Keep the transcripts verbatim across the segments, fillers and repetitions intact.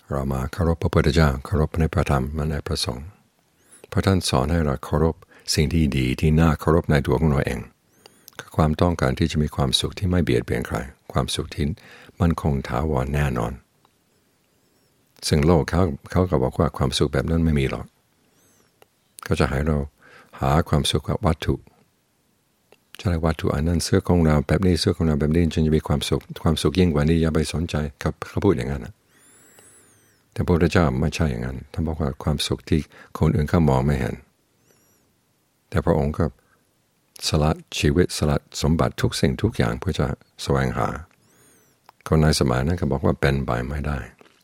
เรามาเคารพพระพุทธเจ้าเคารพในพระธรรมและในพระสงฆ์เพราะท่านสอนให้เราเคารพสิ่งที่ดีที่น่าเคารพในตัวของเราเองคือความต้องการที่จะมีความสุขที่ไม่เบียดเบียนใครความสุขที่มั่นคงถาวรแน่นอนซึ่งโลกเขาเขาก็บอกว่าความสุขแบบนั้นไม่มีหรอกเขาจะให้เราหาความสุขกับวัตถุจะได้วัตถุอันนั้นเสื้อของเราแบบนี้เสื้อของเราแบบนี้จึงจะมีความสุขความสุขยิ่งกว่านี้อย่าไปสนใจครับเขาพูดอย่างนั้นนะแต่พระพุทธเจ้าไม่ใช่อย่างนั้นท่านบอกว่าความสุขที่คนอื่นเขามองไม่เห็นแต่พระองค์ก็สละชีวิตสละสมบัติทุกสิ่งทุกอย่างเพื่อจะแสวงหาคนในสมัยนั้นก็บอกว่าเป็นไปไม่ได้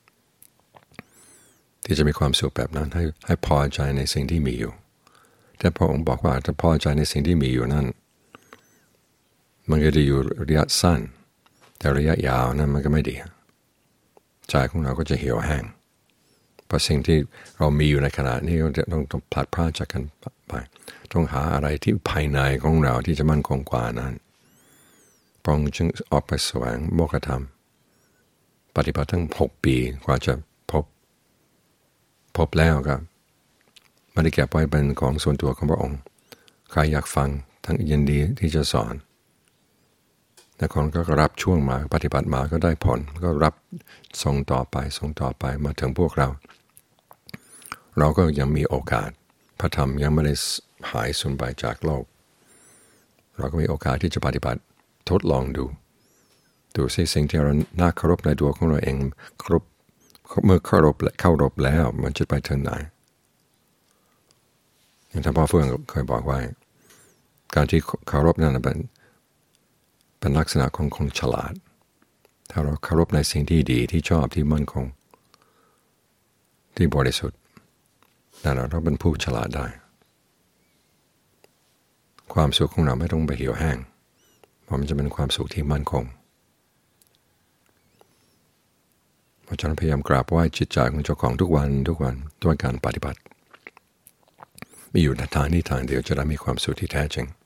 ที่จะมีความสุขแบบนั้นให้ให้พอใจในสิ่งที่มีอยู่แต่พระองค์บอกว่าถ้าพอใจในสิ่งที่มีอยู่นั้นมันก็จะอยู่ระยะสั้นแต่ระยะยาวนั้นมันก็ไม่ดีใจของเราก็จะเหี่ยวแห้งเพราะสิ่งที่เรามีอยู่ในขณะนี้เราต้องต้องพลัดพรากจากกันไปต้องหาอะไรที่ภายในของเราที่จะมั่นคงกว่านั้นพระองค์จึงออกไปแสวงโมกขธรรมปฏิบัติทั้งหกปีกว่าจะพบพบแล้วก็ไม่ได้เก็บไว้เป็นของส่วนตัวของพระองค์ใครอยากฟังทั้งยินดีที่จะสอนแต่คนก็รับช่วงมาปฏิบัติมาก็ได้ผลก็รับส่งต่อไปส่งต่อไปมาถึงพวกเราเราก็ยังมีโอกาสพระธรรมยังไม่ได้หายสูญไปจากโลกเราก็มีโอกาสที่จะปฏิบัติทดลองดูดูสิสิ่งที่เราน่าเคารพในตัวของเราเองเคารพเมื่อเคารพและเข้ารพแล้วมันจะไปถึงไหนอย่างท่านพ่อเฟื่องเคยบอกไว้การที่เคารพนั้นเป็นเป็นลักษณะของคนฉลาดถ้าเราเคารพในสิ่งที่ดีที่ชอบที่มั่นคงที่บริสุทธิ์นั่นเราต้องเป็นผู้ฉลาดได้ความสุขของเราไม่ต้องไปเหี่ยวแห้งเพราะมันจะเป็นความสุขที่มั่นคงเพราะฉะนั้นพยายามกราบไหว้จิตใจของเจ้าของทุกวันทุกวันด้วยการปฏิบัติมีอยู่ในทางนี้ทางเดียวจะได้มีความสุขที่แท้จริง